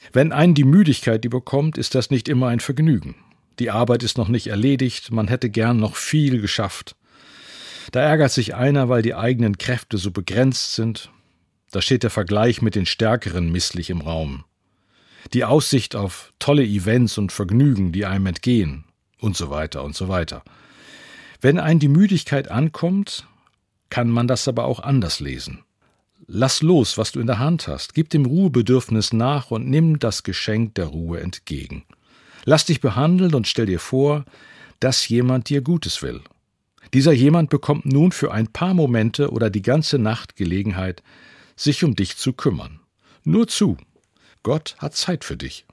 Wenn einen die Müdigkeit überkommt, ist das nicht immer ein Vergnügen. Die Arbeit ist noch nicht erledigt, man hätte gern noch viel geschafft. Da ärgert sich einer, weil die eigenen Kräfte so begrenzt sind. Da steht der Vergleich mit den Stärkeren misslich im Raum. Die Aussicht auf tolle Events und Vergnügen, die einem entgehen, und so weiter und so weiter. Wenn einen die Müdigkeit ankommt, kann man das aber auch anders lesen. Lass los, was du in der Hand hast, gib dem Ruhebedürfnis nach und nimm das Geschenk der Ruhe entgegen. Lass dich behandeln und stell dir vor, dass jemand dir Gutes will. Dieser jemand bekommt nun für ein paar Momente oder die ganze Nacht Gelegenheit, sich um dich zu kümmern. Nur zu, Gott hat Zeit für dich.